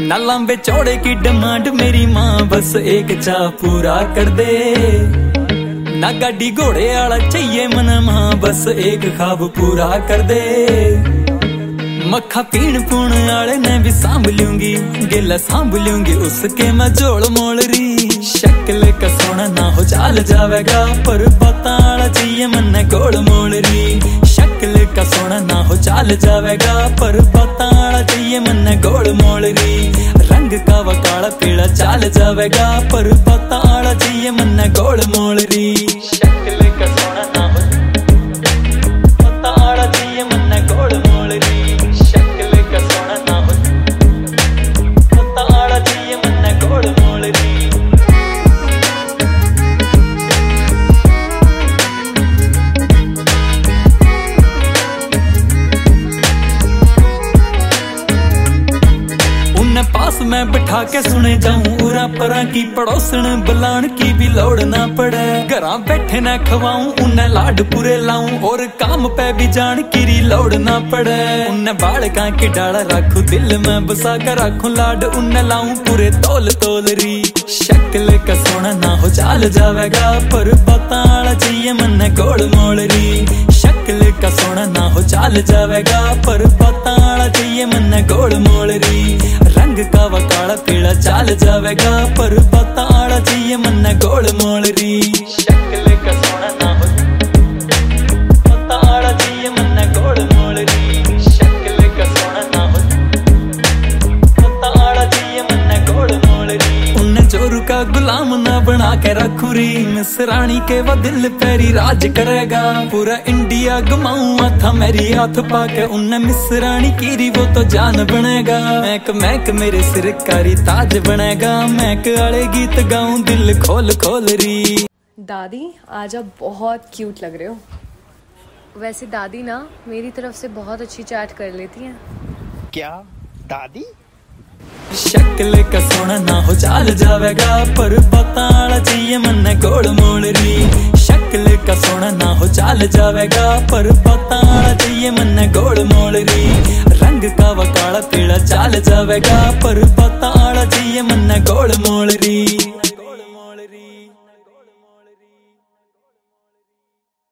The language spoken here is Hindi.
ना लंबे चौड़े की डिमांड मेरी माँ बस एक चाह पूरा कर दे। ना गाड़ी घोड़े वाला चाहिए मन माँ बस एक ख्वाब पूरा कर दे। मक्खा पीण पूण वाले ने भी सांभ लूंगी, गिला सांभ लूंगी उसके मैं जोड़ मोड़ री। शक्ल का सोना ना हो चाल जावेगा पर बातां वाला चाहिए मन गोल मोड़ री। शक्ल का सोना ना हो चाल जावेगा पर बातां वाला चाहिए मन गोल मोड़ री। रंग का व काला पीला चाल जावेगा पर बातां वाला चाहिए मन गोल मोड़ री। शक्ल का सोना ना हो बातां वाला चाहिए मन गोल मोड़ री। शक्ल का सोना ना हो बातां वाला चाहिए मन गोल मोड़ री। पास मैं बिठा के सुने जाऊं उरा परा की पड़ोसन बुलान की भी लोड़ ना पड़े। घरा बैठे ना खवाऊं उन्हें लाड पूरे लाऊं और काम पे भी जान की लोड़ ना पड़े। उन्हें बालका की डाला रखू दिल में बसा कर रखू लाड उन्हें लाऊं पूरे तोल तोल री। शक्ल का सोना ना हो चाल जावेगा पर बातां वाला चाहिए मन गोल मोड़ री। शक्ल का सोना ना हो चाल जावेगा पर बातां वाला चाहिए मन गोल मोड़ री। रंग का व काला पीला चाल जावेगा पर बातां वाला चाहिए मन गोल मोड़ री। शक्ल का सोना ना हो बातां वाला चाहिए मन गोल मोड़ री। शक्ल का सोना ना हो बातां वाला चाहिए मन गोल मोड़ री। उन्हें जोरू का गुलाम ना बना के रखू री। मिसरानी के वो दिल पैरी राज करेगा पूरा इंडिया घुमाऊं था मेरी हाथ पाके। उन्हें मिसरानी की री वो तो जान बनेगा। महक मेरे सिर कारी ताज बनेगा। महक वाले गीत गाऊं दिल खोल खोल री। दादी आज आप बहुत क्यूट लग रहे हो। वैसे दादी ना मेरी तरफ से बहुत अच्छी चैट कर लेती हैं। क्या दादी? शक्ल का सोना ना हो चाल जावेगा पर बातां वाला चाहिए मन गोल मोड़ री। शक्ल का सोना ना हो चाल जावेगा पर बातां वाला चाहिए मन गोल मोड़ री। रंग का व काला पीला चाल जावेगा पर बातां वाला चाहिए मन गोल मोड़ री।